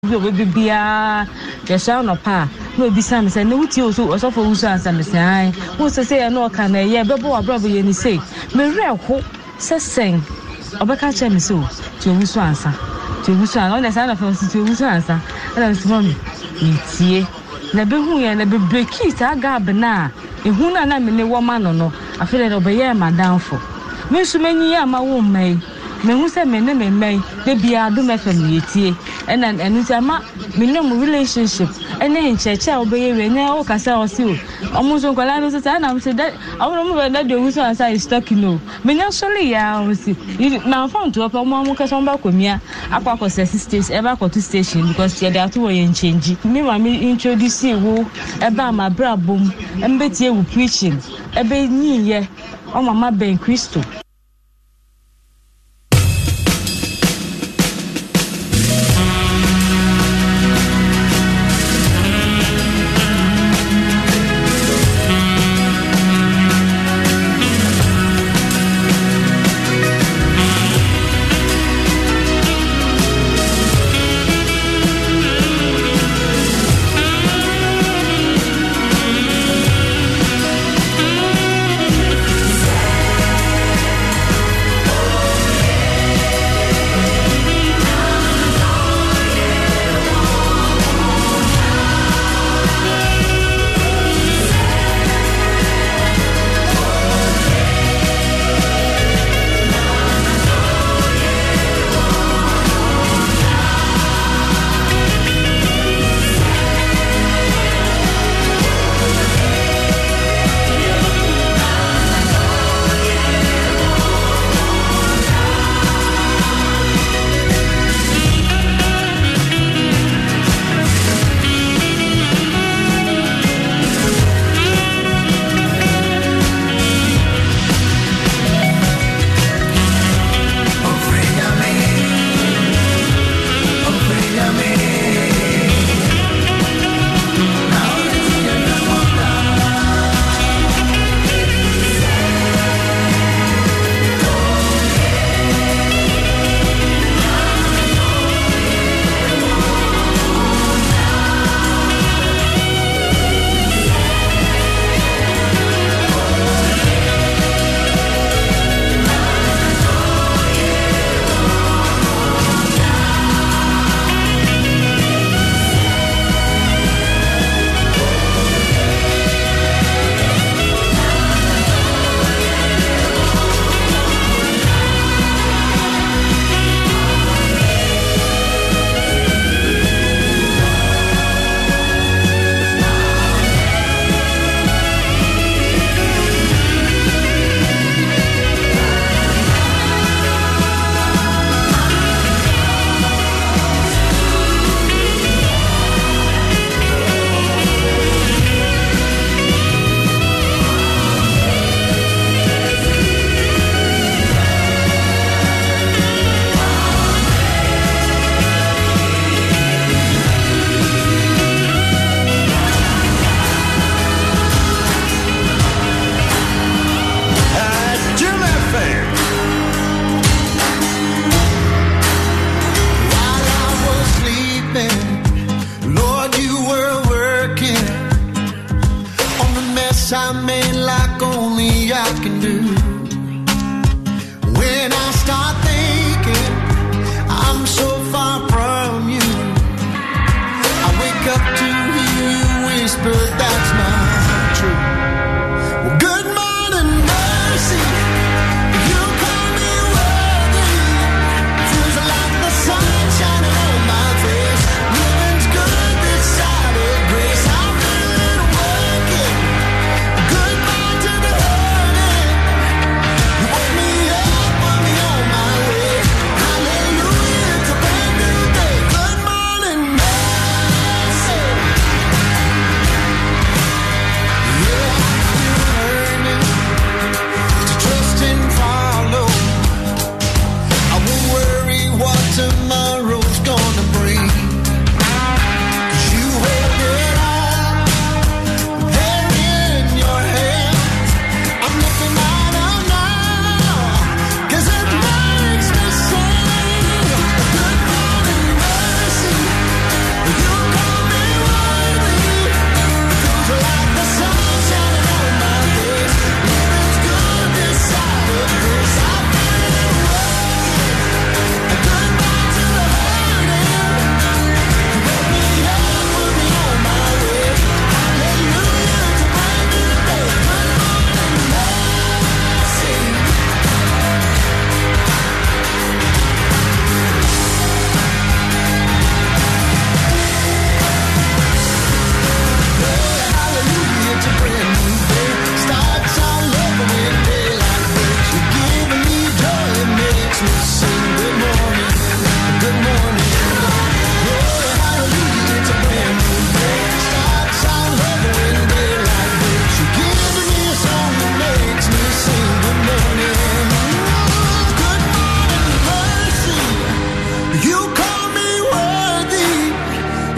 we bia ya sha no pa no bi sam say no wuti so for wusu ansam say wo say no ka na ye bebo abrabo ye ni say me reho sesen obeka che me so ti wusu ansa ti wusu an on say na for ti wusu ansa na me mami tie na be hu ye na be breaki ta gab na ehu na me ne wo ma no afele no be ye madamfo me su manyi ya ma wo mai me hu se me ne me mai de bia do me fam yetie and enu ti ama me no relationship ene ncheche obeye we ne o kasa o si o omo so kwala no say na me say that omo mo be na de hu so answer is talking no me nya sole ya o si na phone to omo mo kasa mba komia akwa station eba ko to station because ye dey ato wo ye change me ma me introduce wo eba ma brabom embetie wo preaching ebe nyi ye o mama ben Kristo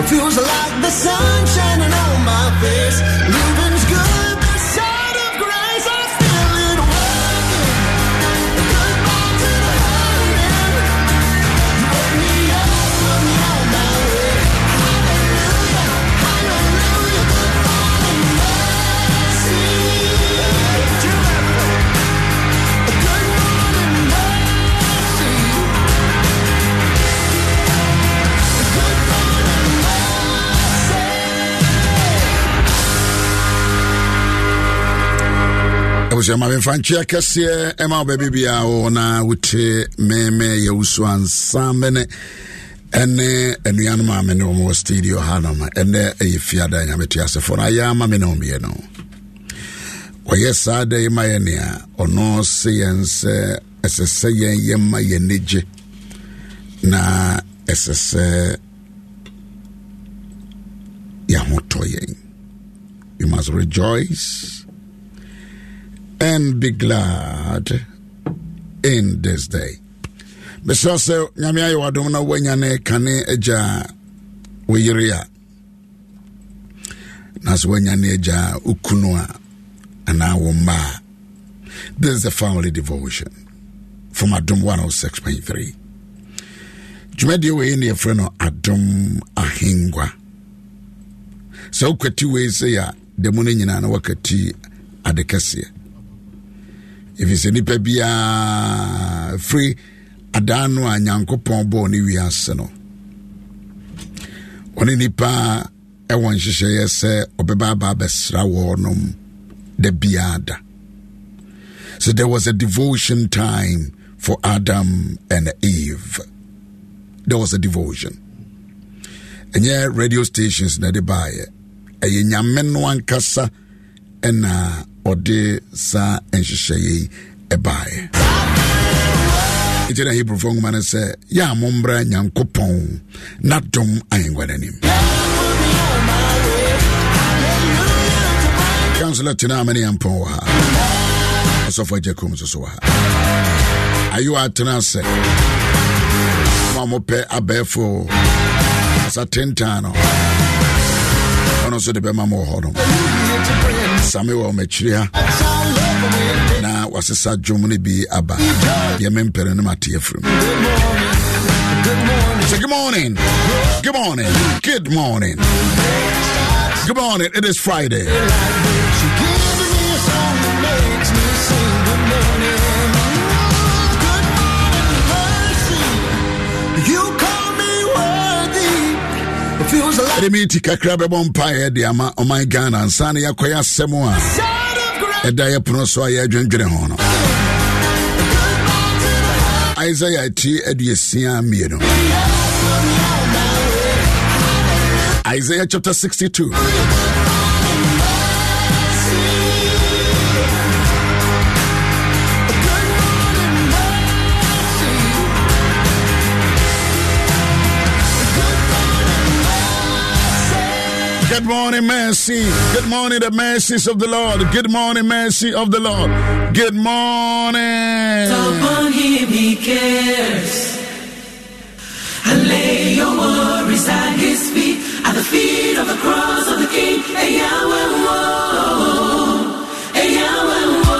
feels like the sun shining on my face. Living's good, the side of grace. I feel it working. Goodbye to the hurting. You woke me up, put me on my way. Hallelujah, hallelujah. Goodbye to mercy. Good morning, mercy. Good morning, mercy. I was my Franchia Cassia, Emma Baby Biao, na Wuche, Meme, Yausuan, Samene, and the animal Meno studio Hanama, and a Fiada Yametiasa for Ayama Menomiano. Or yes, I day my enia, or no science, as a say yemma yenige, na as a say Yamotoye. You must rejoice and be glad in this day. Because Yamia Wadona Wanyane Kane Eja Wiria Nas Wanyane Eja Ukunua and Awoma. This is the family devotion from Adum 106.3. Jumedi we in your friend Adum Ahingwa. So kwati we say ya the money nyina na wakati adekase. If it's any bia free adano anyankopon bo ni wiase no. Oni nipa e won hihye se obeba ba besra wo nom de biada. So there was a devotion time for Adam and Eve. There was a devotion. And yeah, radio stations na de bae. Aye nyame no ankasa ena ode sa enhyehyeye ebae. It's a Hebrew from man say, ya mombra nyankopon na dom ayengwananim. Councillor Tina many ampon ha. So for Jacob so ha. Are you at Tenase? Mamo pe abefo sa tentano. Ono so de be mamo hodom. Samuel Mechria na wasesa jomune bi aba ye mempere no mate afrim. So good morning. Good morning. Good morning. Good morning. It is Friday. You call me worthy. It feels like Remiti kakrabe bompae de ama o my Ghana ansane yakoya semo a eda ye prono so aye adwendwene ho no. Isaiah ti eduesia mieno. Isaiah chapter 62. Good morning, mercy. Good morning, the mercies of the Lord. Good morning, mercy of the Lord. Good morning. Upon him he cares. And lay your worries at his feet, at the feet of the cross of the King. Hey, Yahweh, whoa. Hey, Yahweh, whoa.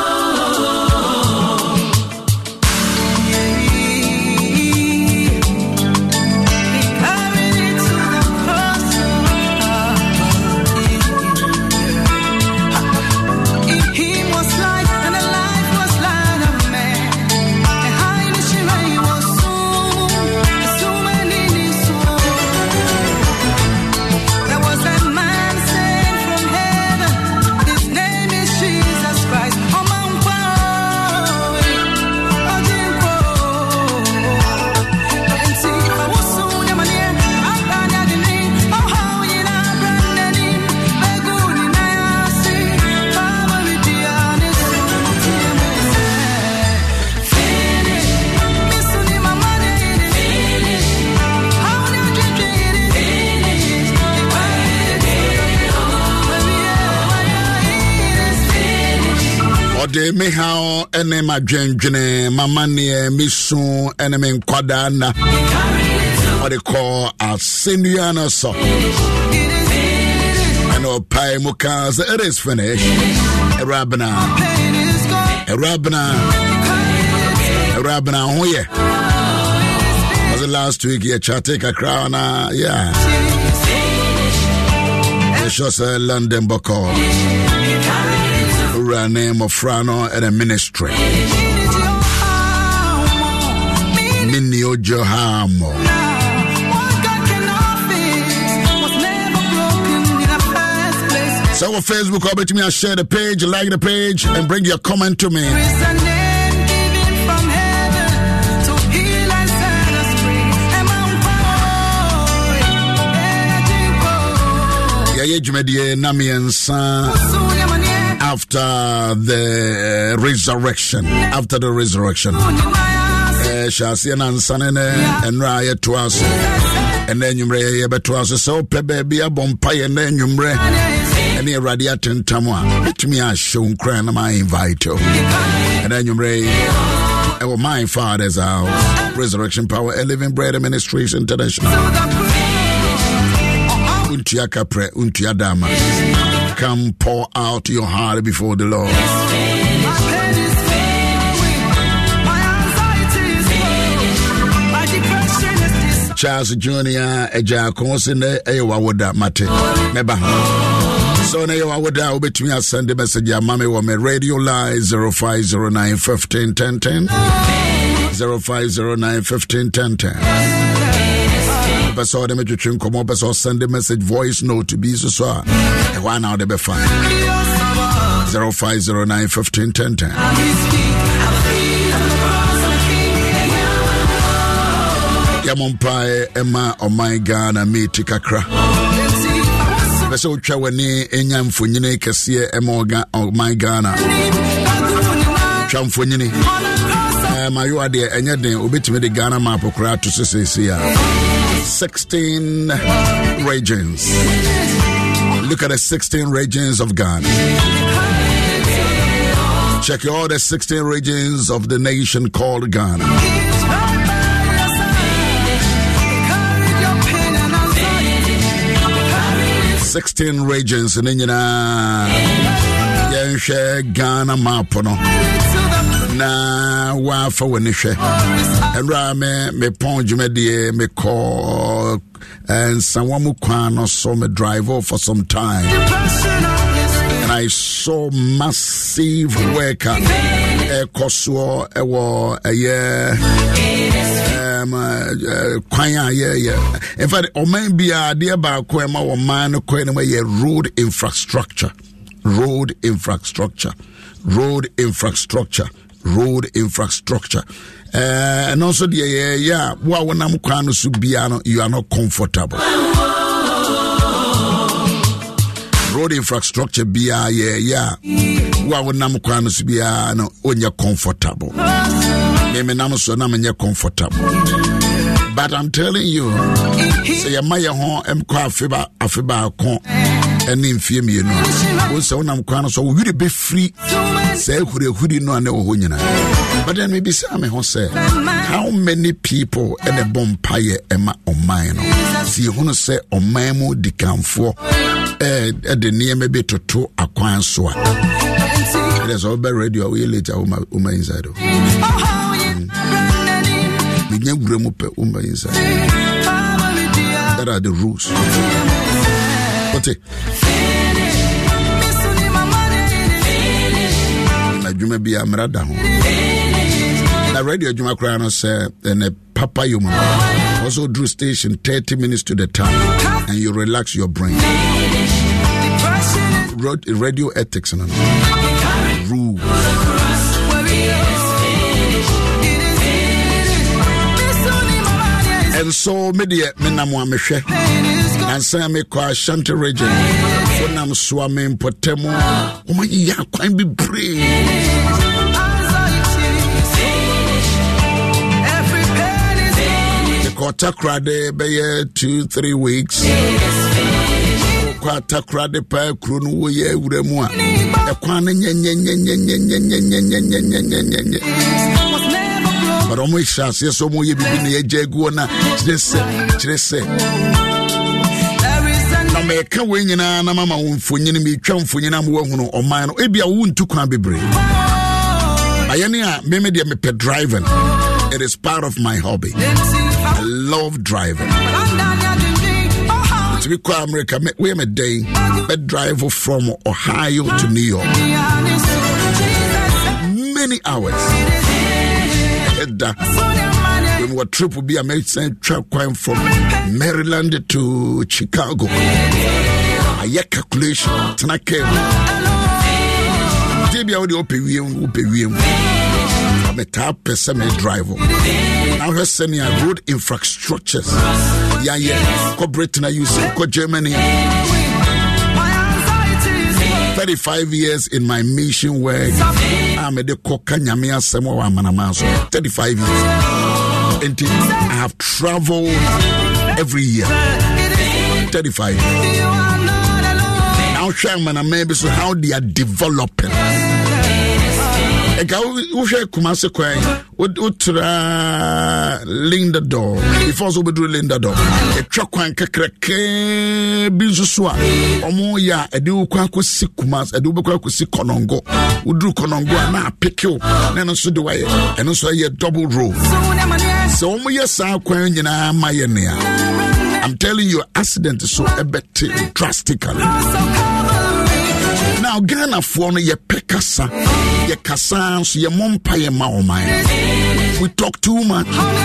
De me how ene madwenjene mamane misu ene me nkwada na what they call Asiniana song. And Pai Mukas, it is finished. Rabana, oh yeah. Was it last week? Yeah, Chatika Crown, yeah. The show's London Boko. Name of Frano and a ministry. Minio Johamo. So on Facebook, I'll bet me and share the page, like the page, and bring your comment to me. After the resurrection, shall see an answer and riot to us, and then you may be to us. So, baby, a bompire, and then you may any radiating tamwa. Let me ask shown crown, I invite you, and then you may. My Father's house, Resurrection Power, a Living Bread Ministries International. Untiaka pre, untiadama. Come pour out your heart before the Lord. Charles Jr. Eja Konsine Ewa Woda Mate Meba. So Ewa Woda will be to me a send a message. Mami wa me radio line 0509 15 10 10 0509 15 10 10. So them to trim come up so send a message voice note to be so and one out the be fine 0509 15 10 10. Yamompai Emma oh my Ghana me tikakra Beso chawani enya mfunyine kese Emma oh my Ghana chamfunyine mayo ade enya den obetime de Ghana map kra to sese 16 regions. Look at the 16 regions of Ghana. Check all the 16 regions of the nation called Ghana. Sixteen regions in Ghana map na wafa wenishe enra me pon jumedie me call and someone mu kwano so me drive off for some time and I saw massive worker koso ewo kwanya in fact o man bia de ba ko ema wo man ko ene ye road infrastructure and also the what when I'm kwano so bia you are not comfortable. Road infrastructure bia what when I'm kwano so bia no onye comfortable. Me nam so na me comfortable. But I'm telling you, say ya my home em kwa afiba kon eni mfie mi no. Wo se wonam kwano so we be free. Say huri no ane ho nyina. But then maybe say me ho say how many people in a bompaye ema oman no. Si hunu say oman mu dikamfo de niam be toto akwan so a. There's all be radio we later uma inside. That are the rules. Okay. Juma be a mrada ho. Na radio Juma Krano say and a papa yuma. Also drew station 30 minutes to the time and you relax your brain. Radio ethics and rules. And so media menamwa mehwe and say me kwa Ashanti region wonam swame potemo o ma ya kwan bi brave the quarter crade be 2-3 weeks quarter crade pa kru no wo ye wuramu a e kwan nye but almost shas yes so mo ye bibi na ye jagu na chire na me ka we nyina na mama wo mfonyin me twa mfonyin am wo hunu oman no ebia wo ntu kwan bebre ayene a me de me pe driving. It is part of my hobby. I love driving. To be quite America, we am a day I drive from Ohio to New York. Many hours. When what trip will be a truck from Maryland to Chicago. I get calculation. Tonight came. Maybe I would open I'm a top person driver. Now we're sending road infrastructures. Yeah. Go Britain, I use go Germany. 35 years in my mission work. I'm a Kokanyamia Samoa Manamaso. 35 years. And I have traveled every year. 35 years. Now, Sherman and maybe so how they are developing. We share Kumasi Kwai, Utra Linda Door, if also we do Linda Door, a truck one crack, Bizuswa, Omoya, a do Kwaku Sikumas, a do Kwaku Sikonongo, who do Konongo, and I pick you, and also do I, and also a double row. So, Omoya Sa Kwan, Mayania. I'm telling you, accident is so a bit drastically. Now Ghana for ye pekasa ye kasans ye mompa ye maomai. We talk too much.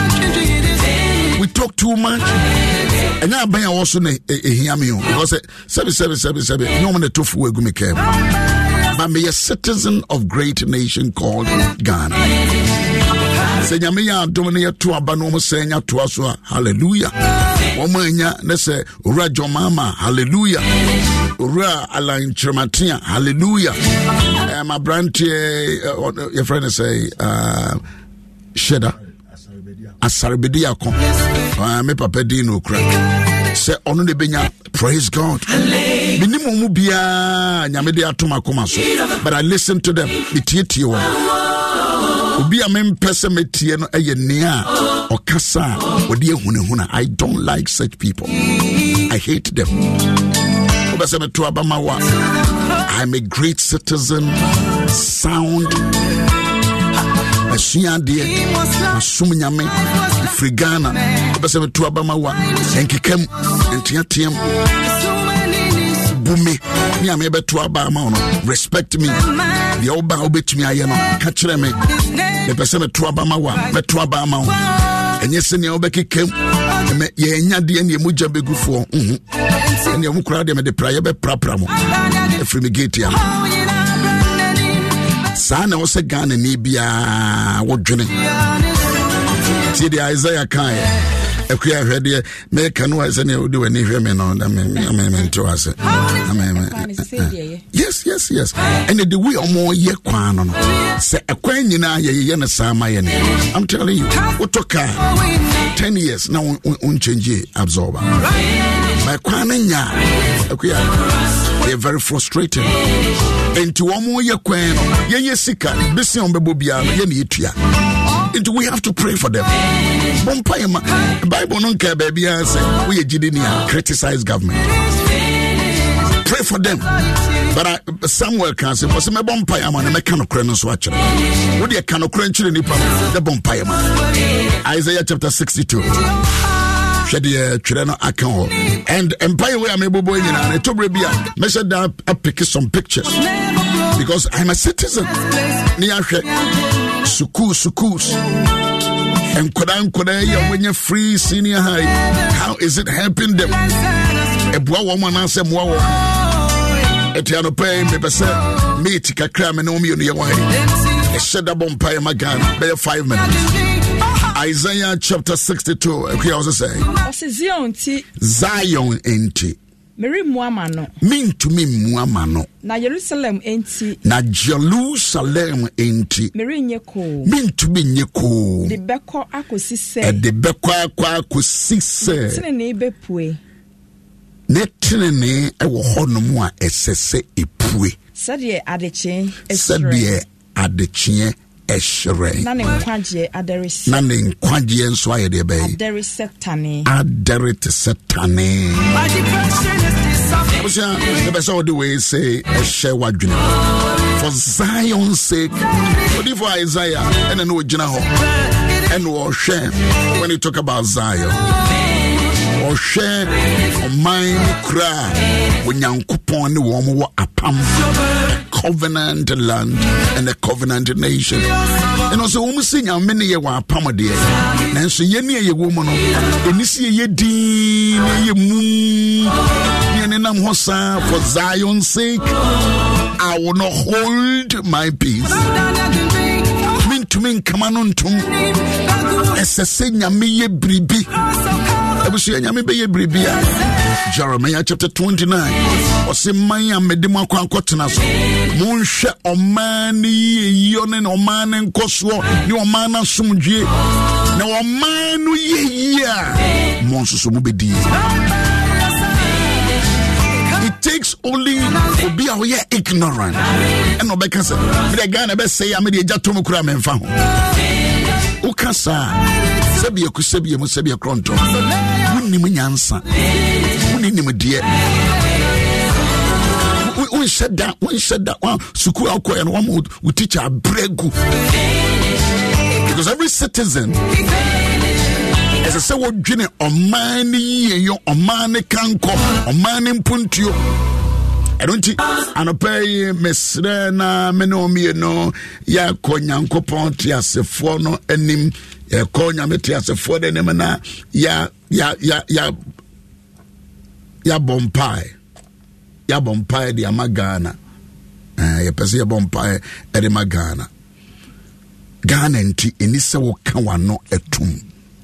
And now I also hear me because 7 no one tofu we gumi ke. But me a citizen of great nation called Ghana. Say nyame domine to abano mo senya to aso hallelujah. Womanya na say ura jomama hallelujah. Ura Alain Trematia, hallelujah. My branch, your friend say, Sheda, Asarbedia, me papa dino crack. Say, on the benya, praise God. Minimum bia, Yamedia Tomacomaso, but I listen to them, Mitio. Ubi a mem pessimetiano a yenia or Kasa or dear Hunahuna. I don't like such people. I hate them. I'm a great citizen, sound, a Shiandia, a Sumiame, Frigana, and Kikem, and Tiatiam, Bumi, Yameba to Abama, respect me, the old bow bit me, I know, catch them, the person to Abama, Metrabama, and yes, and your Becky came, ye nyadi and ye muja begu for, and your mukra de prayer be prapramo, a frimigatia. Sana was a gun and Nibia, what journey? See the Isaiah Kai. If we have heard here, make a noise and you do any women on the men to us. Yes. And the way or more ye quan on. Say a queen, you know, ye sama. I'm telling you, what took 10 years now, unchange absorber. My quananya, they're very frustrated. And to one more ye quan, ye sika, busy on Babubia, ye we have to pray for them. Bible don't care, baby. I say we criticize government. Pray for them. But Samuel can say, "Was my bumpire man? I cannot cry no swatch. What you cannot crunch in the bumpire man." Isaiah chapter 62. And empire where I'm able to and to be measured up, I pick some pictures because I'm a citizen. Sukus. And Kodan, when you're free senior high, how is it helping them? A boy woman answer more. Etiano pay me percent meet Kakram and Omi on your way. A shed up on Paya Magan, by 5 minutes. Isaiah chapter 62. Okay, I was saying Zion enti. Mary Muamano. Mean to me Muamano. Na Jerusalem enti. Na Jerusalem enti. Mary Nyeko. Mean to be Nyeko. The Beko Akosise. And the Beko Akosise. Tene Bepue. Netene ewo honomwa esese epue. Sadie adeche. Sadie adeche ɛhyerɛn na ne nkwagye adarese na ne nkwagye nso ayɛ deɛ bɛyɛ adarese tane adare te sɛ tane Osia the best of the way say ɛhyɛ wadwene for Zion's sake for Isaiah and no gyina hɔ and ɔhwɛ when you talk about Zion ɔhwɛ ɔman kra onyankopɔn ne wɔn wɔ apam covenant land and a covenant nation and also wɔn si nyame ne yɛ wɔ apam deɛ nanso yɛ ne yɛ wɔ mu no enisi yɛ din ne yɛ mu ne nam hɔ saa for Zion's sake I will not hold my peace mintumi nkama no ntom ɛsɛ sɛ nyame yɛ biribi ɛbusu nyame bɛyɛ biribi a Jeremiah chapter 29 ɔsɛ man a mede mo akɔtena so monhwɛ ɔman ne yiyɔ ne ɔman ne nkɔsoɔ ne ɔman no asomdwie na ɔman no yiyɛ a mo nso so mobɛdi it takes only to be aware ignorant and no because the guy never say I'm the jatom kura memfa ho ukasa sabia kusabia mo sabia kronto wonni munyansa wonni nimdie we said that suku akoya no one teacher bregu because every citizen as I say what dwene omani yeyo omani kanko omani mpuntuo I don't think anopai mesre na menomi no ya konyankopon tiasefo no anim ya konya metiasefo de nem na ya bompai de amagana ya pese ya bompai de magana Ghana nti enise wo kan wano etum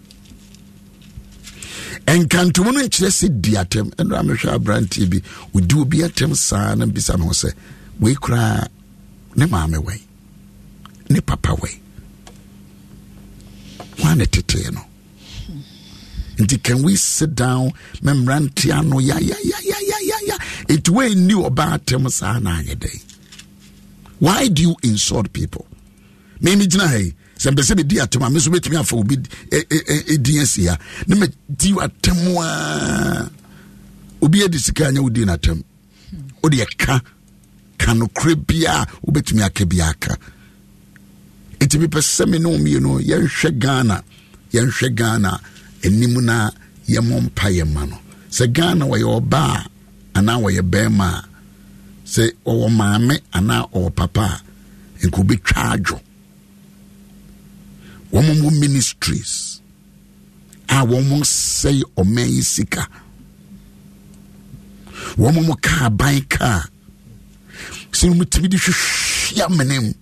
enkantumu no nkyerɛ sɛ di atem ɛno amehwɛ abrantie bi odi obi atem saa na bisa no sɛ we kura ne maame wei ne papa wei wane tete no nti can we sit down memrantie ano ya it way new about atem saa na anyɛ why do you insult people me gyina hey sembese be di atema me so betimi afa obi ediasia ne me di atemwa obi edisika anya odi na atem odi eka kanokre bia obetimi aka bia aka etimi pese me no mi no yenhwe Ghana enimu na yemompa yema no se Ghana wo ye oba ana wo ye bema se wo maame ana o papa enko betwa adwo womo ministries womo say omen sika womo ka banka sinu mutimi di hwehwia menem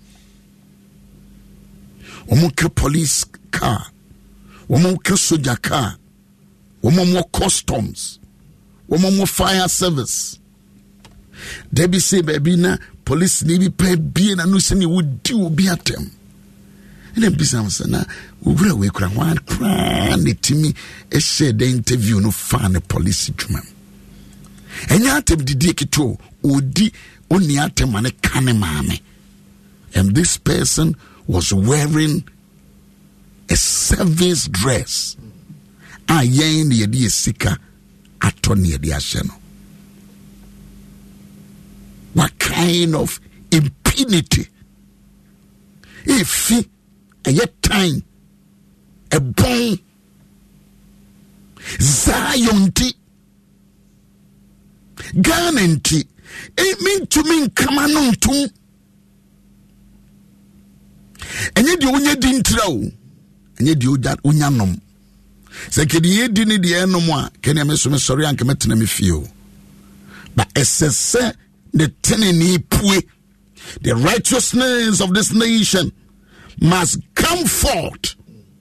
womo ka police car womo ka soldier car womo customs womo fire service debi say baby na police ni bi pa bie na no se ni wodi obi atem ene bisa sana wura we kura wan kra ne timi e share the interview no fa ne police dwuma enya atem didi ekito odi oni atem ane kane maame and this person was wearing a service dress yen ye di sika atoni ye di ahye no. What kind of impunity if a yet time a bone Zion tea Ghana tea it mean to mean come on to and yet you didn't throw and yet you that unyanum say can you didn't the enoma can you sorry and come to me feel but SS the tenini pue the righteousness of this nation must come forth.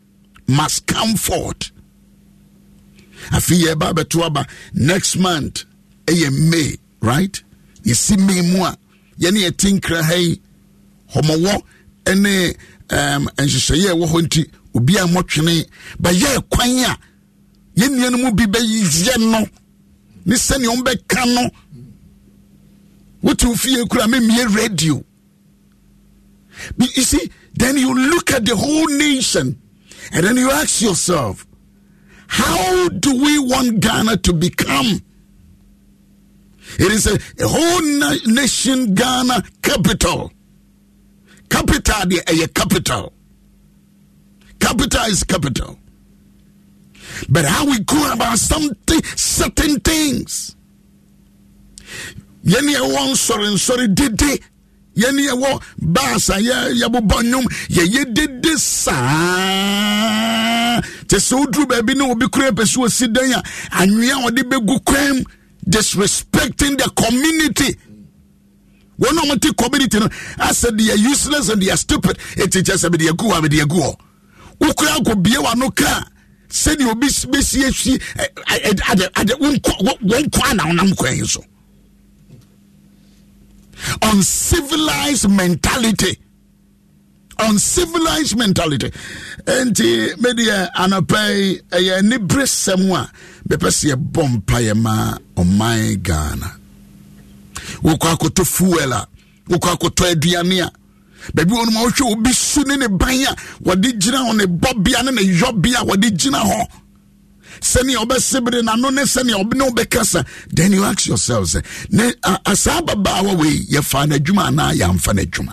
I feel about next month, May, right? You see me more. Yeni a tinkra hey, homo any and she say, wahunti, ubia mochene, but ye kwanya, yen be yeno, nisani ombe kano. What you feel could I mean radio? You see, then you look at the whole nation and then you ask yourself, how do we want Ghana to become? It is a whole nation Ghana capital. Capital, a capital. Capital is capital. But how we go about certain things. Yeni one sorry did Yeni wo basa ya bobanyum ye did this te so dru baby no obi kure peso sidan ya anwea ode begu kwam disrespecting the community. One of the community no I said they are useless and they are stupid. It is just be the go be the go. Ukura go bie wa no ka said you be see one kwana onam kwan so. Uncivilized mentality. Uncivilized mentality. And media anapay a nibre semwa bepesi bompa yema o my Ghana. Ukwa to fuela, ukwa to aduane. Baby on ma hwe obi su ne banya wodi gina on e bobia ne yobia wodi gina ho. Seni obesibire na no ne seni obi no bekasa. Then you ask yourself, ne asaba ba we ye fa na dwuma na ya mfa na dwuma.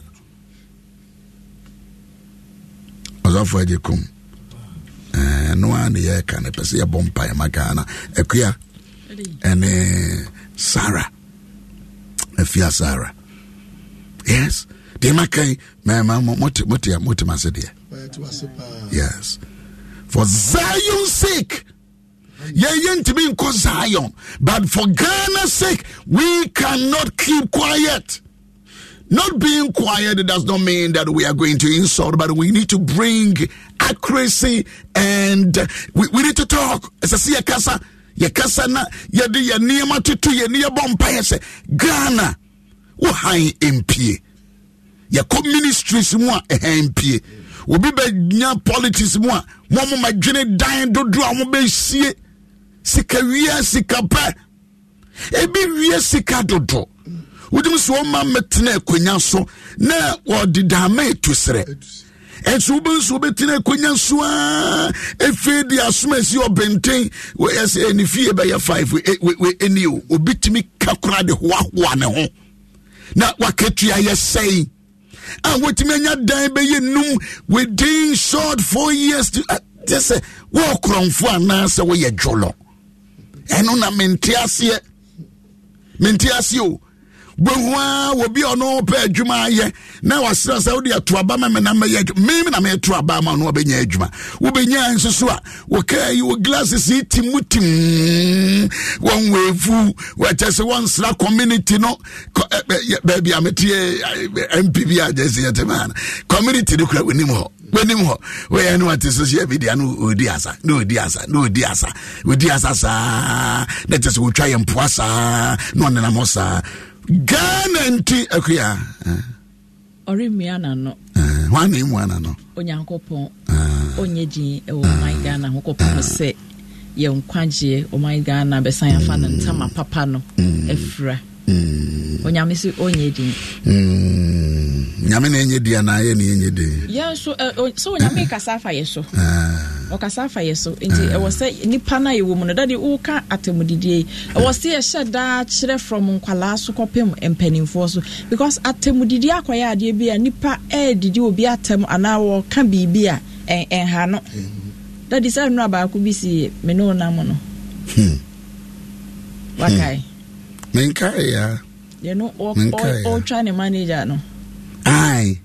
Ozafo ajekum. No one ye kan pese ye bompa ya magana. Ekua. Ene Sarah. Efia Sarah. Yes. They makai motima said yes. For Zion's sake. To be in Zion. But for Ghana's sake, we cannot keep quiet. Not being quiet does not mean that we are going to insult, but we need to bring accuracy and we need to talk. As I see a casa, na yadi ya niyama tutu ya niyabompa yase Ghana uhai MP ya ministries mwa MP obi be nya politics mwa mo madwene dan dodo a mo be sie sika wia sika pa ebi wia sika dodo wodim so ma metena akonya so na wodidame tusre enso ben so betina akonya so a efedi asomasi obenten we yes eni fie be ya 5 we eni obitimi kakura de hoahoa ne ho na waketua yesei and what menya dan be yenum within short 4 years to just say walk around for anasa we ye jolo eno na mentiase o Bwa wobi ono pe adwuma ye na wasra sa wodi atoaba ma na me na me atoaba ma no obenya adwuma wo benya nsoso a wo kai wo glasses timutim won wefu wa chese won sra community no baby ametie MPB agency yatemana community de kura wenim ho we anu at social media no odi asa sa let us go try and poasa no na mosa Ghana nti akuya Orimiana no wane mwana no Onyankopon onyeji e o my Ghana hokopon se ye nkwaje o my Ghana besan ya fa ntama papa no efra onyamisi onyeji nyame na enyedi ana ye na enyedi ya so onyame kasafa yeso o kasafa yeso nti e wo se nipa na ye wo mu no dade wo ka atemudidie e wo se ye sheda kire from nkwala so kopem empanimfo so because atemudidie akoya ade bia nipa didi obi atem ana wo ka bibia enha no dade say no aba ko bisi me no na mo no wakai menkai ya you know all trying to manager no ai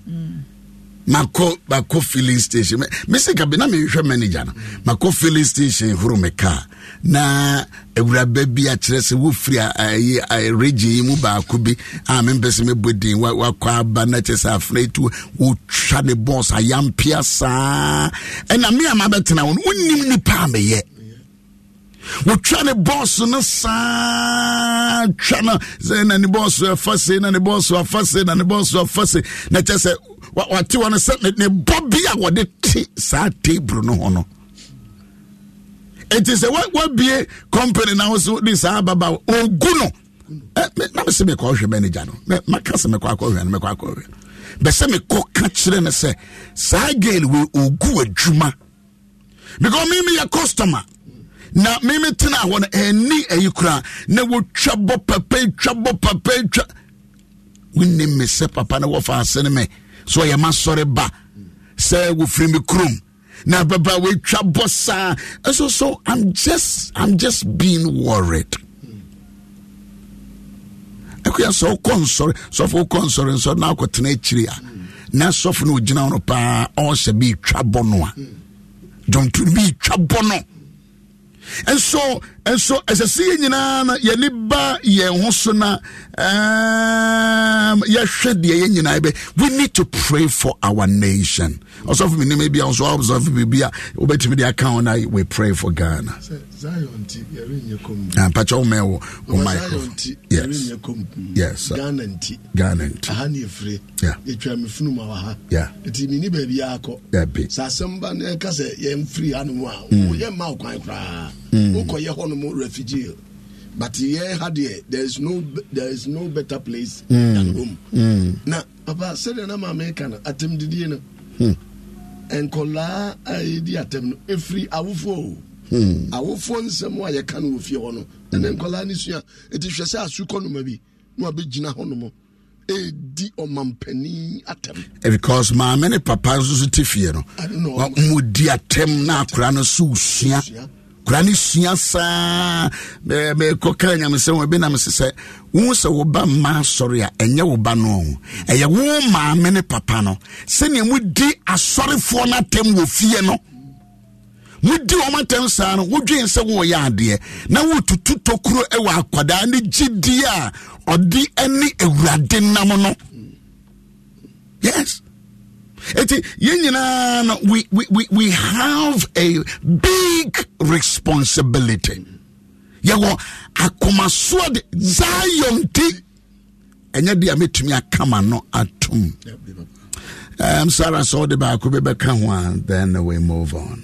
Mako filling station. Mr. Kabina me hwe manager no. Mako filling station huru meka. Na ewura baby a kire se wo free a regi mu ba ko bi. A me pese me bodin wa kwa ba na chese afretu wo twa ne boss ayam piasa. Na me ama betena won unnim ni pa me ye. Wo twa ne boss no sa twa na ze na ne boss afase na ne boss afase na ne boss afase na chese what you want to say ne bobia what the sa table no hono it is a what be company now so this ababa oguno na me se me ko hwe manager no me makase me kwa hwe bese me ko ka kire ne se sa girl we ogu adwuma because me ya customer na me tena ho na eni ayikura na wo twabo papa winni me se papa na wo fa asene me so ya masore ba say wo free me krum na baba we twabo sa so I'm just being worried. Akuya so console so for console so na ko tena chiri a na so for no gina no pa o se bi twabo no a don't to be twabo no. And so as a see nyina ye liba ye hoso na ye hwede ye nyina be we need to pray for our nation. Also for me maybe also observe bibia obetimi the account na we pray for Ghana. Zion ti ye renye kom. Pacho me o Michael. Yes. Yes. Ghana nti. Aha ni efre. Yeah. Etwa me funu ma wa ha. Yeah. Eti mi ni ba bia akọ. Yeah be. Sa samba na ka se ye mfree anu mu a. Ye ma kwan kra. Ukoye hono mo refugee. But here there is no better place than home. Now, Papa said na America na atem didie no. Enkola di atem no efri awufo. Awufo nsemo a ye kan wo fie hono. Na enkola ni sua eti hwese asuko no ma bi. No abegina hono mo. Di omampani atem. Because ma many papas so tifie no. Mo di atem na akura no so sua. Kurani siasa me kokanya me se we be na me se wo se wo ba ma sori a enye wo ba no eye wo ma me ne papa no se ne mu di asorefo na tem wo fie no mu di o ma tem sa no wo dwen se wo ya ade na wo tutu tokuro e wa akwada ne gidi a odi eni ewurade nam no. Yes. We have a big responsibility. Yawo akomaswad Zion ti enya dia metumi akama no atum. Sarah saw the back be kan then we move on.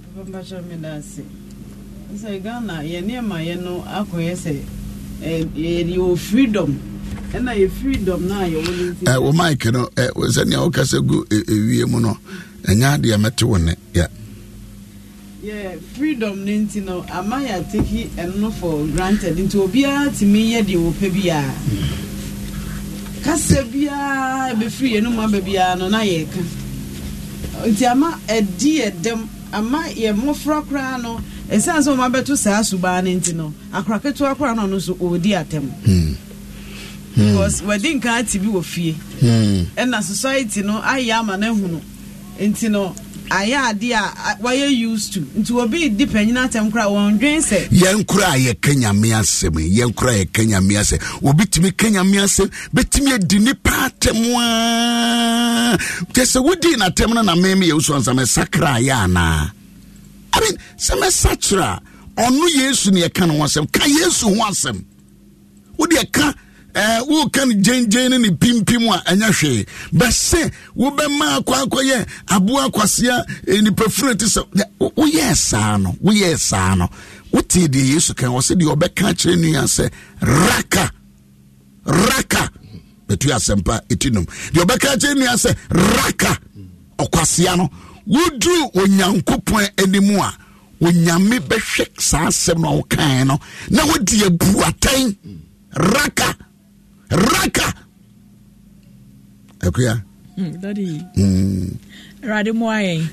Say Ghana ye near my no akoye say your freedom. And na your freedom na your o Mike no was any okasegu ewiemu no enya de amete wone yeah freedom ninti no amaya take it and no for granted into obia timi ye de opa bia kase bia be free no ma bia no na ye ka nti ama edi edem ama ye mofra kra no esan so ma beto sa suba ninti no akraketo akra no so odi atem because we didn't can't be with fear and the society no I am an ehuno into no I idea why you used to into a bit depending on them crowd one drain say yen cry Kenya miase me yen cry Kenya miase obi timi Kenya miase betimi adini patemwa just wodi na tem na meme ye so ansam sakra ya na I mean some satra onu Yesu ne ka no wasem ka Yesu ho asem wodi ka wo kan jenjen ni pimpim a anya hwe bese wo be ma akwakoye abu akwasia ni preference so wo yes ano wo ti de Yesu kan wo se de obeka kire nua se raka betu asempa etinum de obeka kire nua se raka okwasia no wodu onyankopon animu a onyame behwe saa asem no kan no na wodi abuatan raka Akuya daddy Erade moye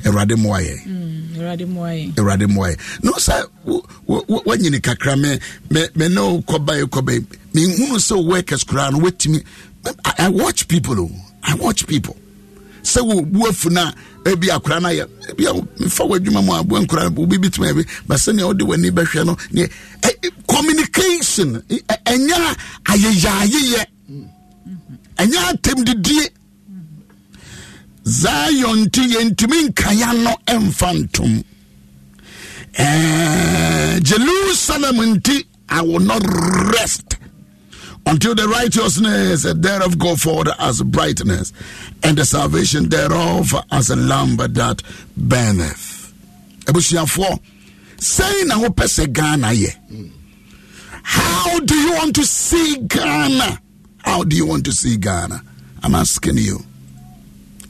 no sir when you kakra me no kobai me hunu so workers kra no wetimi I watch people so wo funa ebi akra na ya ebi me fa wadwuma mu abo nkra obi bituma ebi but se ne odi wani behwe no ne communication enya ayeyaye enya temdidie Zion ti yentimi nkaya no emfantum Jerusalem nti I will not rest until the righteousness thereof go forth as brightness, and the salvation thereof as a lamp that burneth. Ebusiafo, say na ho pese Ghana ye. How do you want to see Ghana? How do you want to see Ghana? I'm asking you.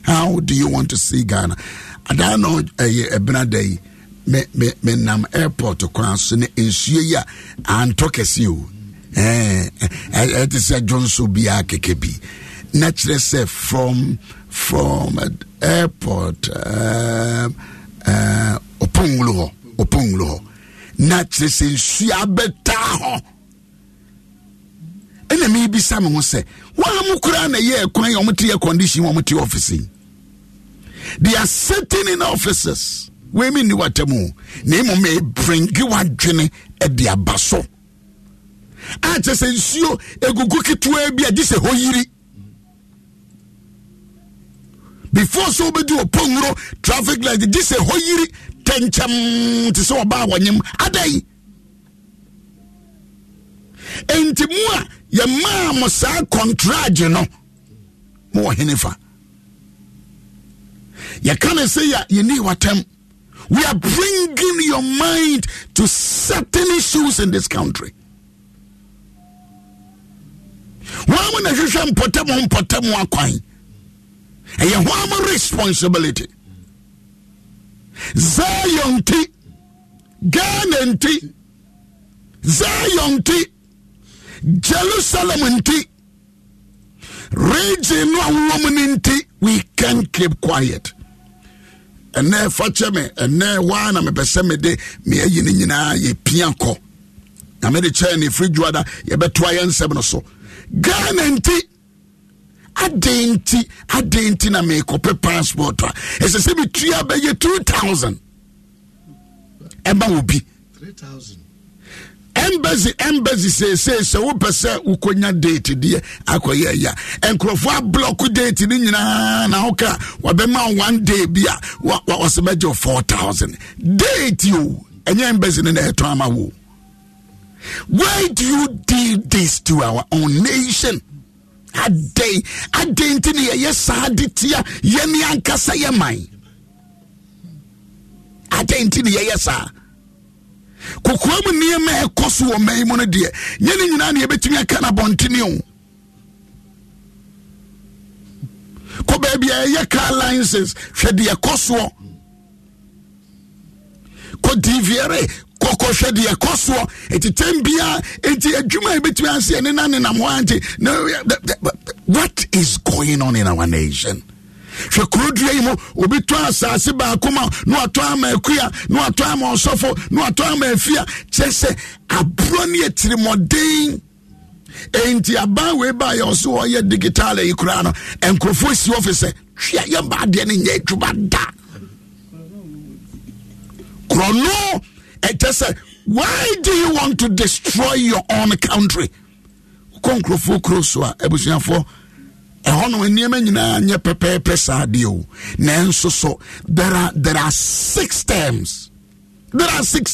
How do you want to see Ghana? I don't know a day. Me nam airport kwan so ne nsuo ya anto kese o it is a Johnson bia kekebi na kire say from airport oponglo na kire say nsuo abeta ho ena me bi sam ho say wa amukura na ye kwan yo mte air condition wo mte office. They are sitting in offices. We mean what mu name may bring you one journey at the abaso. I just say you a guguki to be a dis a hoyiri. Before so be do a pongro traffic like this a hoyiri tencham to so about one him a day. And Timua, your mom was a contract, you know. More henifa. You can't say you need what we are bringing your mind to certain issues in this country. One and you have a responsibility. Zion T, Ghana T, Zion T, Jerusalem T, regional woman in T. We can't keep quiet. And now, fatcha me, and now one I'm a pesame de me a yinina ye pianco. I made a chair in the fridge water, ye bet 2 so. Ghana and tea. I dainty na make up a passport. It's a semi 2,000. Emma will be 3,000. Embassy say so percent ukonya date dear akoya ya enkrofo block date ni nyina na oka wabema 1 day bia was measure 4,000 date you enye embassy na etama wo. Why do you do this to our own nation? A day ntini yes aditia yemi ankasa yemai a day ntini yes kokoamu niema ekoso o mai mono de nyene nyina na ebetimi aka na bontini o ko ba bia ye car license hwede ekoso ko DVR koko hwede ekoso etitembia enti adwuma ebetimi ase ne na mo ante what is going on in our nation? She could you obi to asase ba akoma no ato ama akua no ato ama osofo no ato ama afia chese abroni etirimoden enti aba we ba ye so ye digital e kura no enkrofo si office hwia ye ba de ne nya etruba da krono chese why do you want to destroy your own country? Konkrofo kroso ebusuafo ehono enema nyina nya pepepe sadio nanso so there are 6 terms. There are 6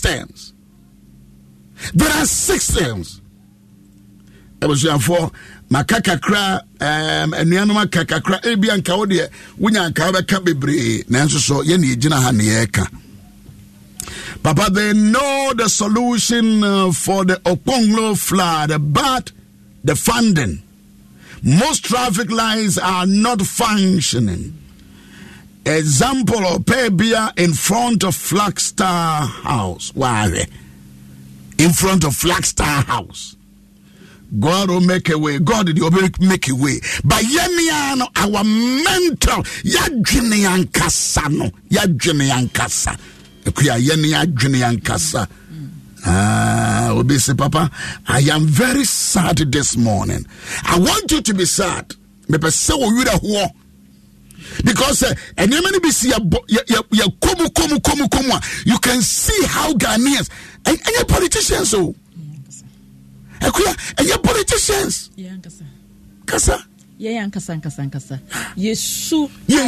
terms. Ebusuafo makakakra enuano makakakra ebia nka wo de wonya nka ba ka bebre nanso so ye na egina ha ne yeka. Papa, they know the solution for the Oponglo flood, but the funding. Most traffic lights are not functioning. Example of Pebia in front of Flagstar House. Why? In front of Flagstar House. God will make a way. God will make a way. But yeniano our mental yajinian kasano yajinian kasa. Kuya yenia junian kasa. Obese Papa, I am very sad this morning. I want you to be sad. Because you can see how Ghanaians and your politicians so. And your politicians. Kasa. Yankasa. Yesu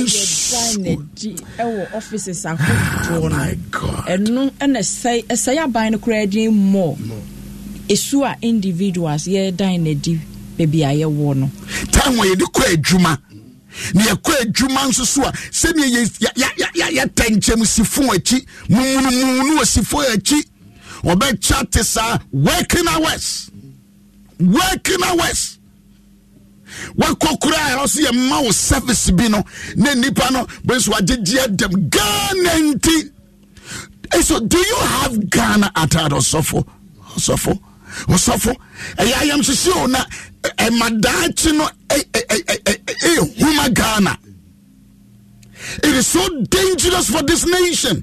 offices are oh my God. And say by no credit more. Esua individuals ye dine baby I warn. Time where you do quite Juma. Near quite Juman so send me ya tenchem sifuachi, munu sifuachi, or bed chat is working hours. wakokura also ye ma wo service bi no na nipa no benso agegye dem Ghana enti. So do you have Ghana at Osofo? I am sure na madachi no huma Ghana. It is so dangerous for this nation.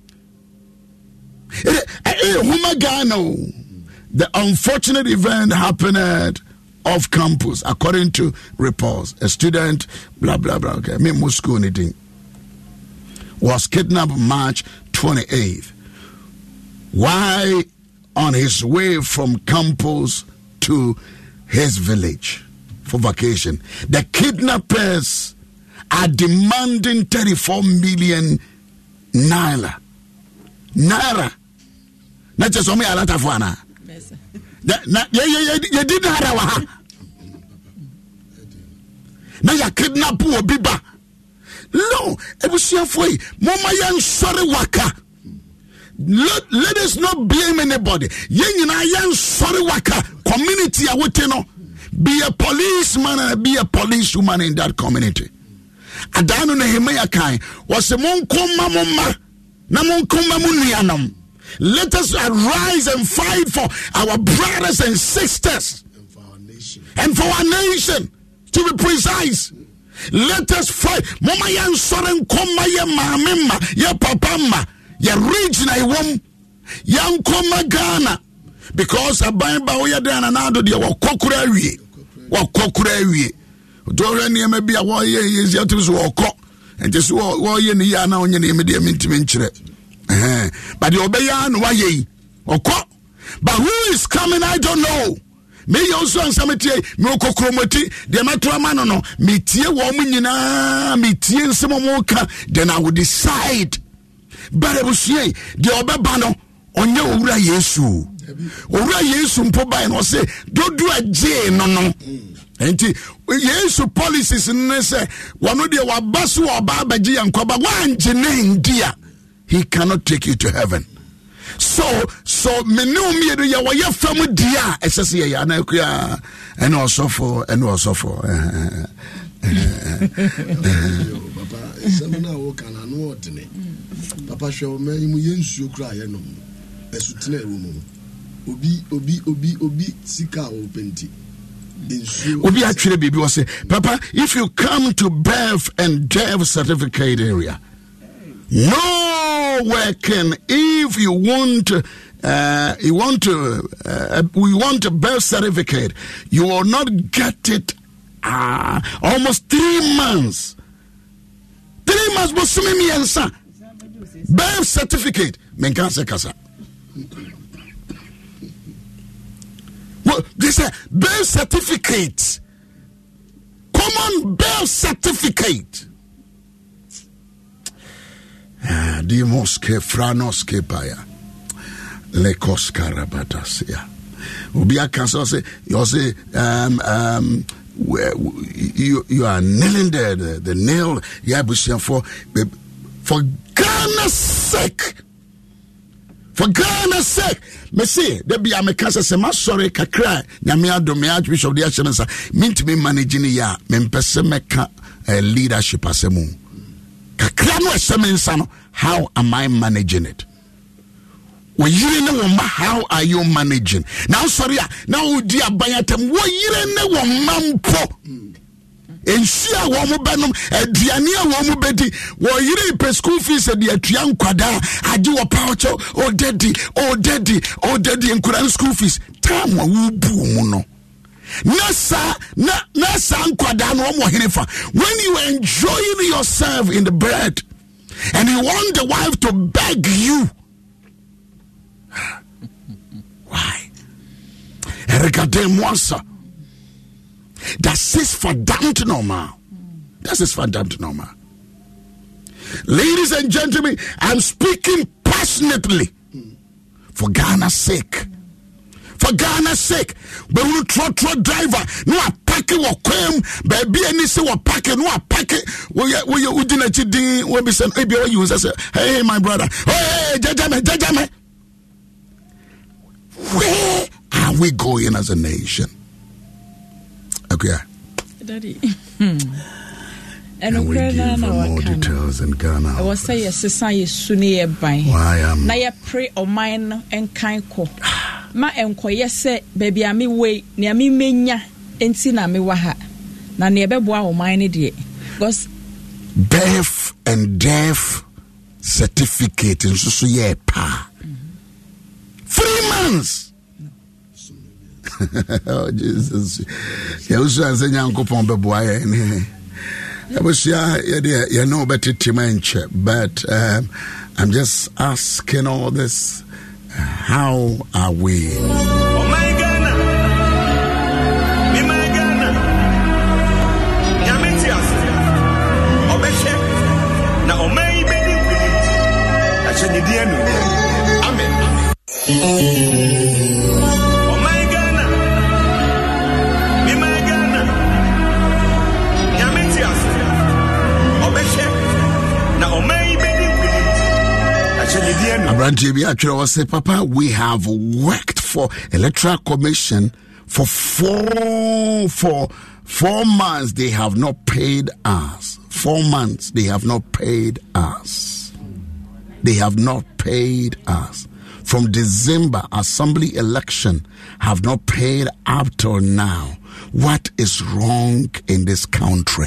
Huma Ghana. The unfortunate event happened off campus, according to reports. A student, blah blah blah. Okay, me Moscow anything was kidnapped March 28th. Why on his way from campus to his village for vacation? The kidnappers are demanding 34 million naira. Not just only a lot of one. You didn't have now you kidnap or biba. No, it was your way. Mama yan sorry waka. Let us not blame anybody. Yan sorry waka. Community awuteno. Be a policeman and be a policewoman in that community. Adano Nehemiah kai was a monkoma mama. Namonkoma munianam. Let us arise and fight for our brothers and sisters. And for our nation. To be precise. Let us fight. Mama yan soren koma ya mamema ya papama ya region I wom yan koma Ghana because abamba oya dana na do de wakokura wie do re ne ma bia wo ye yezi atu so okọ enti so wo ye ne ya na onye ne me de mentime nkyere but the obeya no wa ye okọ but who is coming I don't know. Me also ansametie me okokromoti de matrama no metie wo mu nyina metie nsemo mo ka then I will decide but ebusie de obeba no onye owura Yesu mpo bai no say dodu agye no enti Yesu policies ne say wono de wabaso oba abagye yankoba wanje ne ndia he cannot take you to heaven. So menu mi do ya wo ya fam dia esese ya na akua and also for papa semina wo kana no otene papa hwe me mu yensuo kura ye no esutene ewo mu obi sika o penti obi atwere bibi wo say papa if you come to birth and death certificate area no working if we want a birth certificate you will not get it almost 3 months bosumi miensa birth certificate menkanse kasa well they say birth certificate common birth certificate Dimoske franoske paya lekos karabatasia ubia kanso say you say you are nailing the nail yabusia for Ghana's sake. For Ghana's sake, me say there be a mekasa se ma sorry kakra nyame adome Archbishop de achensa mint me managing ya me mpese meka leadership asemu. How am I managing it? How are you managing? Now, sorry, now, dear Bayatam, what you mampo? Ensure woman benum, a Diania woman betty, what you pay school fees at the Trian Quada, I do a pouch, oh, daddy, and Quran school fees. Time woo boo. Nasa when you are enjoying yourself in the bed and you want the wife to beg you, why? That is for damn to normal. Ladies and gentlemen, I'm speaking passionately for Ghana's sake. For Ghana's sake, but we truck driver, no a pack or quam, baby, and say what packet, no a packet. We didn't do when we send ABO users. Hey, my brother, hey, Jajame. Where are we going as a nation? Okay, Daddy. And we give more details in Ghana. I was say yes, society sooner by. Why am na ya pray o mine and kind ko. Ma enkoye se baby ami way near me menya enti na me waha. Na ne beboa o mine de. Because birth and death certificate in so ye pa. 3 months. Oh Jesus. Ya usu anse nyankopon beboa ye. But I'm just asking all this, how are we? Oh my God, my God, Yamitias, Obeshe, now may be I should be Amen. Oh my God, my God, Yamitias. Papa, we have worked for Electoral Commission for 4 months. They have not paid us. 4 months. They have not paid us. They have not paid us. From December, Assembly election have not paid up till now. What is wrong in this country?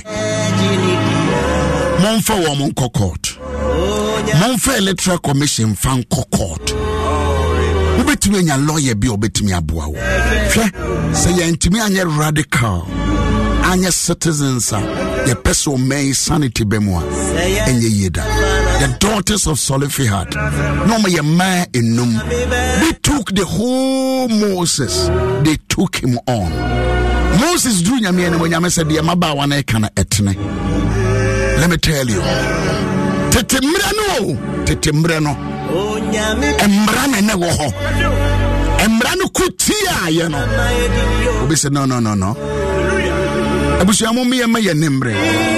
Monfa woman court. Monfa Electoral Commission fan court. Ubetimi nya lawyer bi obetimi aboa wo. Hwe say yentimi anya radical. Anya citizens the person may sanity bemwa enye yeda. The daughters of Solifihad. No me man enum. They took the whole Moses. They took him on. Moses drew nyame ene nyame said ye maba wa na kana etne. Let me tell you. Tete mre no. Emra na ne wo ho. Emra no kutia ye no. Obi say no. Abusu amu me ye nemre.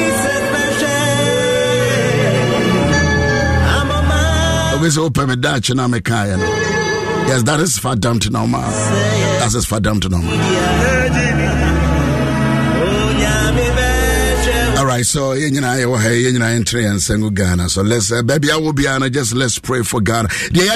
Obi say open me dach na me kai no. Yes, that is far down to normal. That is far down to normal. All right, so Ghana. So let's baby, I will be honest. Just let's pray for Ghana. The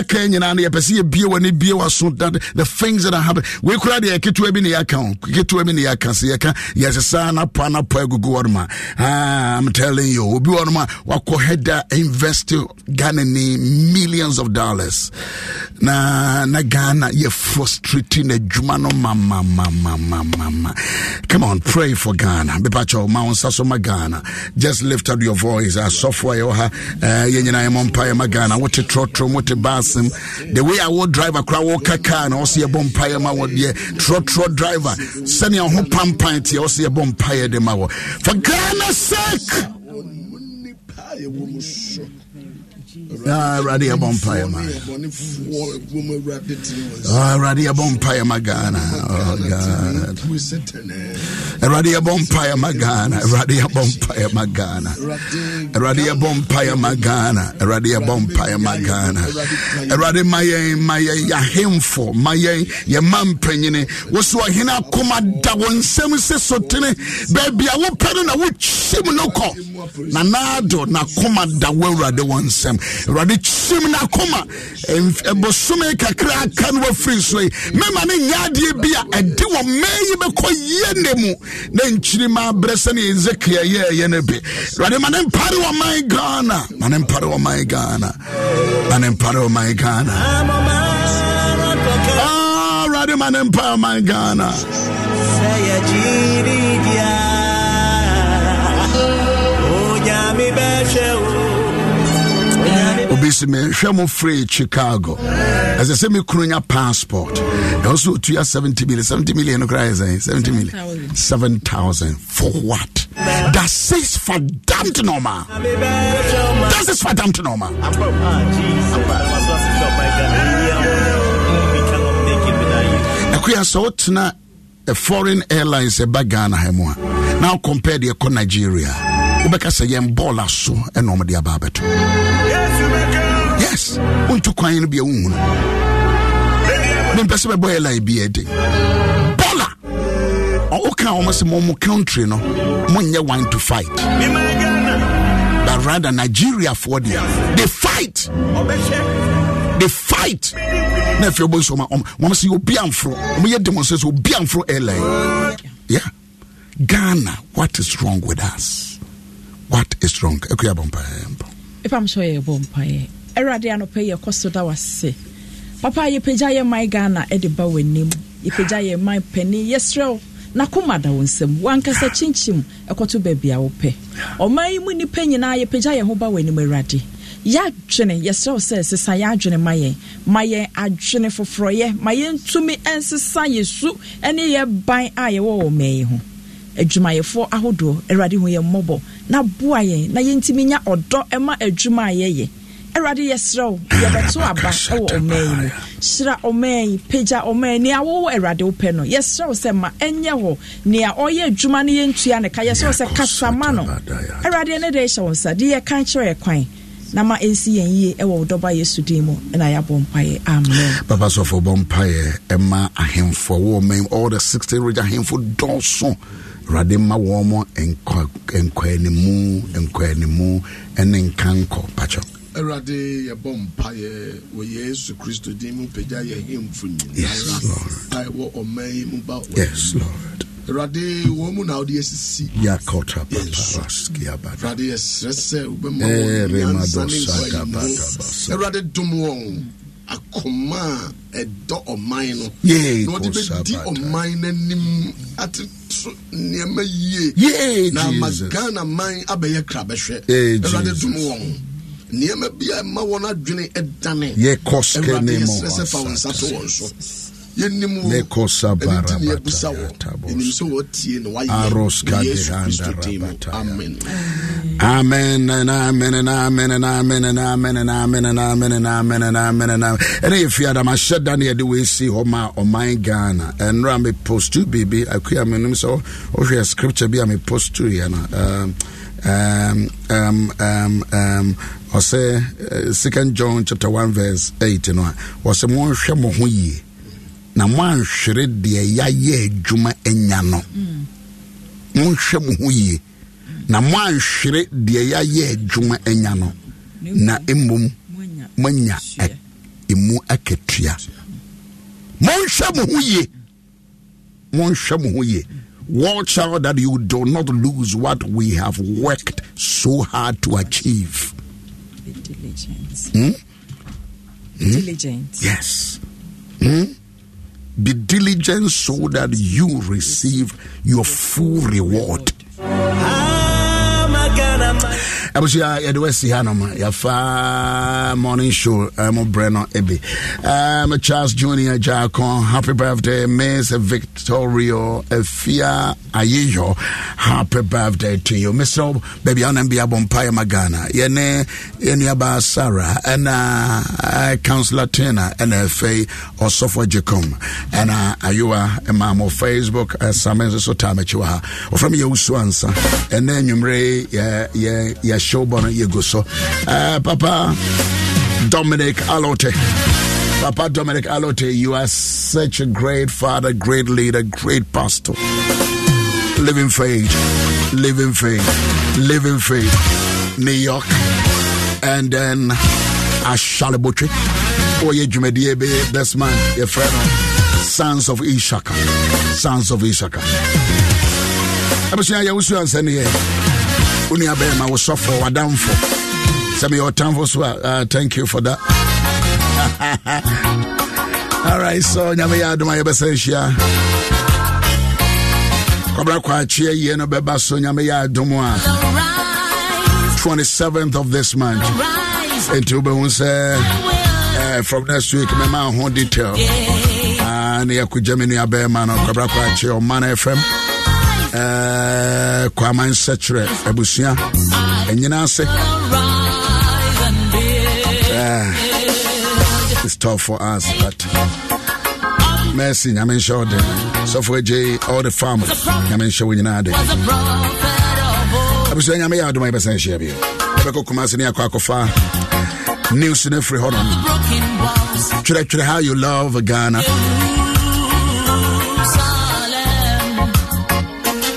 things that are happening. We could have get to a mini account. Get to a mini account. Yes, a son up on a Guarma. I'm telling you, we'll be on my Wakoheda invest Ghana millions of dollars. Na Ghana, you're frustrating the Jumano mama. Come on, pray for Ghana. Bepacho Mount Sasoma Ghana. Just lift up your voice. Software Yenina Empire Magana. What a trotro, what a basim. The way I would drive a crowd kaka and also a bompire ma would be trotro driver. Send your home pint, also a bompire de mawo. For Ghana's sake. Radio Bompire Radio Bompire Magana. Oh God. Radio Bompire Magana. Radio Bompire Magana. Radio Bompire Magana. Radio Bompire Magana. Radio Maya Yahemfo Maya Yamam Penny was Wahina Kuma Dawon Semus Sotene Baby I will pardon a witch Simonoko Nanado Nakuma Dawera the one sem Radicim Nakoma and Bosume Kakra Kanwa Free Sway. Memani Yadi Bia and Diwa May Beko Yenemu. Then Chima Bresani Ezekiel Yenebe. Radiman Empire of my Ghana. An Empire of my Ghana. An Empire of my Ghana. Ah, Radiman Empire of my Ghana. Obisime Shamo Free Chicago. As I say, me Krunya passport. Also, to your 70 million. 70 million, 70 million. 7,000. For what? That says for damn to normal. That is for damn to normal. Akuya Sotna, a foreign airlines, a bagana hemwa. Now compare the Nigeria. Ubeka say bola so and normally about it. Yes, want to coin be a woman. Then person boy like be a day. Bola. okay, almost more country, no, money want to fight. But rather Nigeria for them, they fight. They fight. Now, if you're going to want to see you be amfro, we have demonstrated you be amfro LA. Yeah, Ghana. What is wrong with us? What is wrong? If I'm sure you're bumpy, Eradiano pay your cost to our say. Papa, you pay my Ghana at the Bowen, you pay my penny, yes, row. Nakumada unsem, one cast a chinchim, a quarter baby, I will pay. Or my money penny and I pay Hoba when you were ready. Ya Jenny, yes, so says, I Jenny my adjune for Froye, my to me and society soup, and ye buy Iowa may. A Jumaya for Ahodo, a radio mobile. Now, boy, na yintiminya or do Emma a Jumaya. A radio so, Yabato Abba, or May, Shra or May, Peja or May, near a radio penno. Yes, so, Sema, and Yaho, near all your Jumani and Triana, Kaya so, a Casamano. A radio nation, sir, dear country a quine. Nama NC and ye, a doba yesudimo, and I abompire. Amen. Papa so for bompire, Emma, a him for woman, all the 60 region him for Dawson. Radima womo enkwanimu enen kanko pacho. Erade ya bompire we Yesu Kristo dimu peja ye himfu nyina. Yes, Lord. I wo omai muba. Yes, Lord. Erade womu na odi esisi. Yakota papa skia bad. Erade esrese ubema rema dosa bad. Erade dumwon akoma edo omai no. Yeah, no di be omai nanim at niema ye. Yeah, na Jesus. Magana man abeye krabehwe. Erade dumwon. Niema bia ma wona dwene edane. Ye koske nemo. Erade fa wonsa to wonso. Yenimu ne kosa bara Amen. Amen and amen and amen and amen and amen and amen and amen and amen and amen and amen. And if you had a machete down here, the way see Homa or my Ghana and Rami post to baby, I queer mean so or a scripture be a post to you or say 2 John chapter 1 verse 8 was a more shamohui. Na mwan hwere de ya ye adwuma enya no monhwɛ mo ho yie na mwan hwere de ya ye adwuma enya no na emom manya emu akatua monhwɛ mo ho yie watch out that you do not lose what we have worked so hard to achieve. Diligence. Yes. Be diligent so that you receive your full reward. Abusia Edwesi Hanoma Yafa morning show Breno Ebe Charles Junior Jacon, happy birthday Miss Victoria Efia Ayejo, happy birthday to you Mr. Baby Anambia Bompire Magana Yene Yeniaba Sarah and Councillor Tina and Faye or Sofwa Jacom and Ayua and Mamo Facebook Samen Sotamachua or from Yosuansa and then Yumre Showbon Yeguso. Papa Dominic Alote. Papa Dominic Alote, you are such a great father, great leader, great pastor. Living faith, living faith, living faith. New York. And then Ashalibuchi. Oye Jumediebe, this man, your friend. Sons of Ishaka. Sons of Ishaka. Abusia Yawusu and Seniye. Unia Bema was so for a down for. Some of your time was thank you for that. All right, so Nyamaya do my best. Cobra Quachia Yeno Bebaso Nyamaya Domoa 27th of this month. And to be from next week, my man whole detail. And Yakujamini Abemano Cobra Quachia on Man FM. Kwaman Setre Ebusia and Yanase. It's tough for us, but mercy, I mean, sure. So for J, all the farmers, I mean, sure, we know. I was saying, I may do my best and share you. Beko Kumasini Akwakofa news in every hold on. How you love Ghana.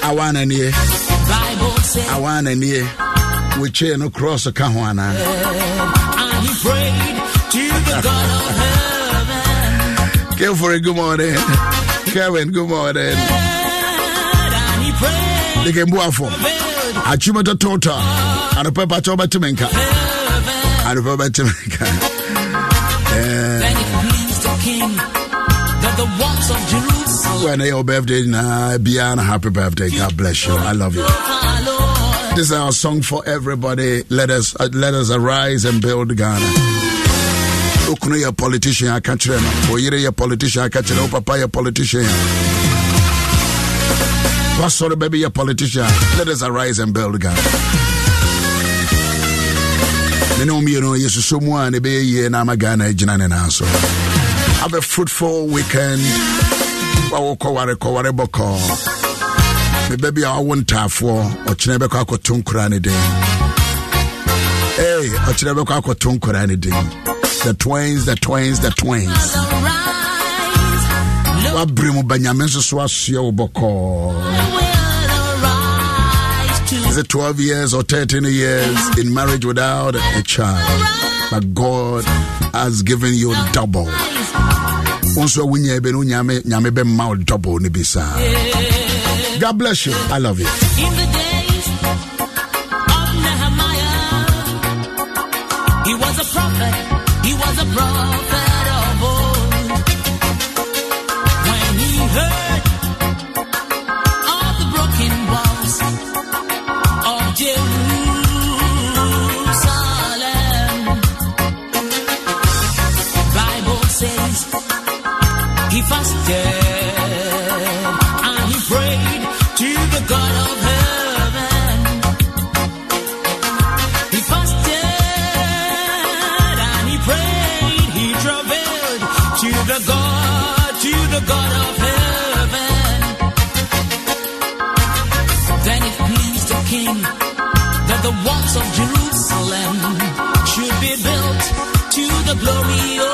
Awana nie. Bible says, Awana nie. We chain no cross Kahuana. and he prayed to the God of heaven. Care for a good morning. Kevin, good morning. And he prayed, They can move for. Achimata Tota. And a pepper choba Timenka. And a pepper Timenka. then it pleased the king that the walls of Jerusalem When your birthday, Biana, happy birthday. God bless you. I love you. This is our song for everybody. Let us arise and build Ghana. Okuno ya politician I catch them. Oyire ya politician I catch them. Papa ya politician. Pastor baby ya politician. Let us arise and build Ghana. Nene omi no yesu somu a ne be ye na ma Ghana ejina ne na so. Have a fruitful weekend. Wa wo koware boko. Me baby I want tafo. Ochine be kwa akotonkura ne den. Hey, ochine be kwa akotonkura ne den. The twins. Wa brimu Benjamin so asia oboko. Is it 12 years or 13 years in marriage without a child? But God has given you double. Also, when you nyame be mouth double ni bisa. God bless you. I love you. in the days of Nehemiah. He was a prophet of old. When he heard of the broken walls of Jerusalem, Bible says he fasted and he prayed to the God of heaven. He fasted and he prayed, he traveled to the God of heaven. Then it pleased the king that the walls of Jerusalem should be built to the glory of